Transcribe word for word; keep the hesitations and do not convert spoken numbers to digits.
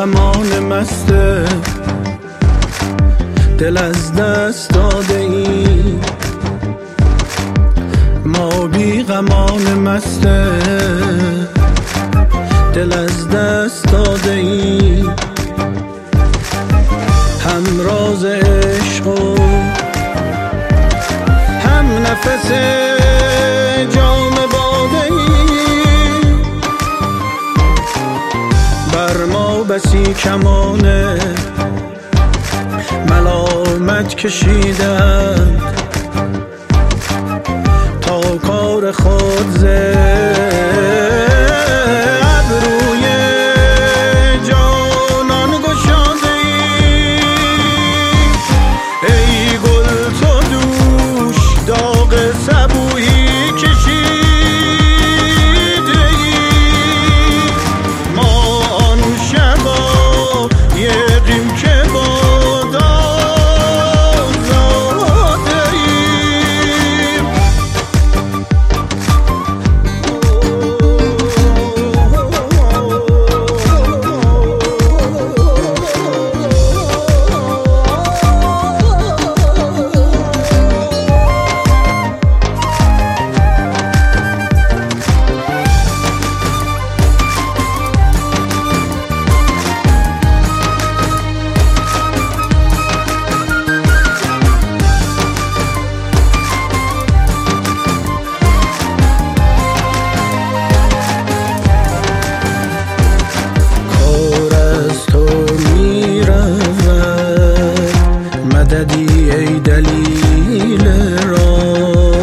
غمان مسته، دل از دست داده ای. ما بی غمان مسته، دل از دست داده ای. هم راز عشق و هم نفس جام باده ای. بر ما بسی کمانه ملامت کشیدند، تا کار خود ز ابروی جانان گشاده ای. ای گل تو دوش داغ صبوحی کشیده ای. ما آن شبا یقیم که مددی ای دلیل را.